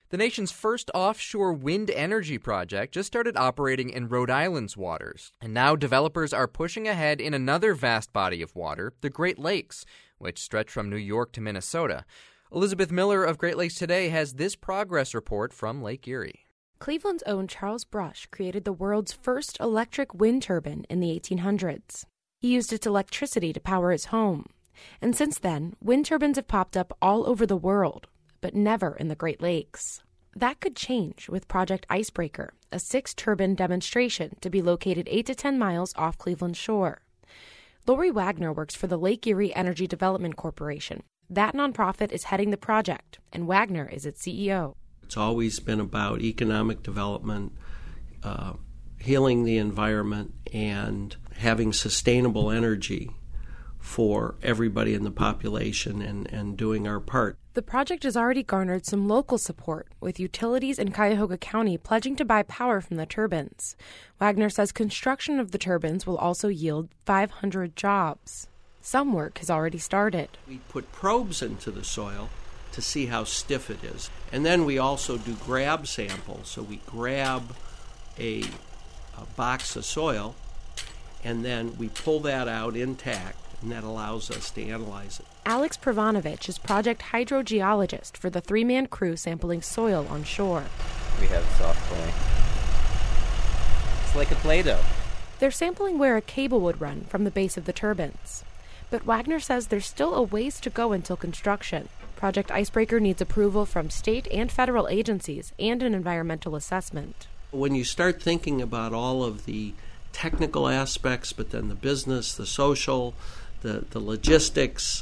The nation's first offshore wind energy project just started operating in Rhode Island's waters, and now developers are pushing ahead in another vast body of water, the Great Lakes, which stretch from New York to Minnesota. Elizabeth Miller of Great Lakes Today has this progress report from Lake Erie. Cleveland's own Charles Brush created the world's first electric wind turbine in the 1800s. He used its electricity to power his home. And since then, wind turbines have popped up all over the world, but never in the Great Lakes. That could change with Project Icebreaker, a 6-turbine demonstration to be located 8 to 10 miles off Cleveland's shore. Lori Wagner works for the Lake Erie Energy Development Corporation. That nonprofit is heading the project, and Wagner is its CEO. It's always been about economic development, healing the environment, and having sustainable energy for everybody in the population and doing our part. The project has already garnered some local support, with utilities in Cuyahoga County pledging to buy power from the turbines. Wagner says construction of the turbines will also yield 500 jobs. Some work has already started. We put probes into the soil to see how stiff it is. And then we also do grab samples. So we grab a box of soil, and then we pull that out intact, and that allows us to analyze it. Alex Pravanovich is project hydrogeologist for the 3-man crew sampling soil on shore. We have soft clay. It's like a Play-Doh. They're sampling where a cable would run from the base of the turbines. But Wagner says there's still a ways to go until construction. Project Icebreaker needs approval from state and federal agencies and an environmental assessment. When you start thinking about all of the technical aspects, but then the business, the social, the logistics,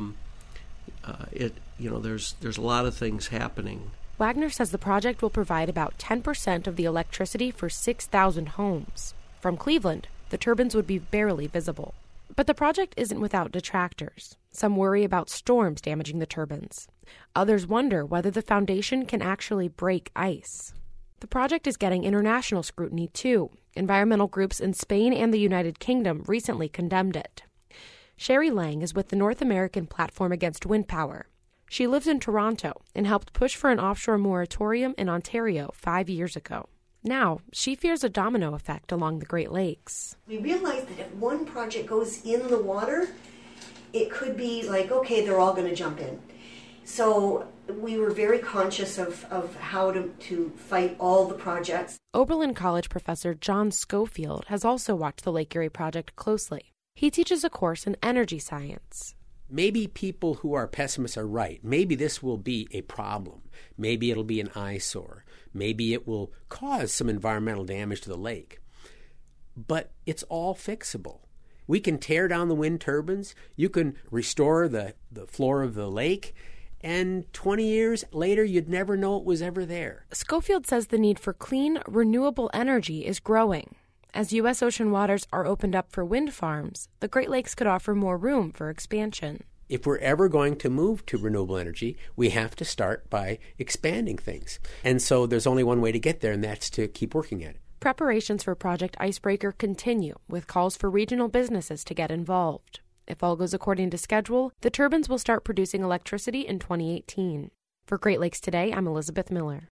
there's a lot of things happening. Wagner says the project will provide about 10% of the electricity for 6,000 homes. From Cleveland, the turbines would be barely visible. But the project isn't without detractors. Some worry about storms damaging the turbines. Others wonder whether the foundation can actually break ice. The project is getting international scrutiny, too. Environmental groups in Spain and the United Kingdom recently condemned it. Sherry Lang is with the North American Platform Against Wind Power. She lives in Toronto and helped push for an offshore moratorium in Ontario 5 years ago. Now, she fears a domino effect along the Great Lakes. We realized that if one project goes in the water, it could be like, okay, they're all going to jump in. So we were very conscious of how to fight all the projects. Oberlin College professor John Schofield has also watched the Lake Erie project closely. He teaches a course in energy science. Maybe people who are pessimists are right. Maybe this will be a problem. Maybe it'll be an eyesore. Maybe it will cause some environmental damage to the lake. But it's all fixable. We can tear down the wind turbines. You can restore the floor of the lake. And 20 years later, you'd never know it was ever there. Schofield says the need for clean, renewable energy is growing. As U.S. ocean waters are opened up for wind farms, the Great Lakes could offer more room for expansion. If we're ever going to move to renewable energy, we have to start by expanding things. And so there's only one way to get there, and that's to keep working at it. Preparations for Project Icebreaker continue, with calls for regional businesses to get involved. If all goes according to schedule, the turbines will start producing electricity in 2018. For Great Lakes Today, I'm Elizabeth Miller.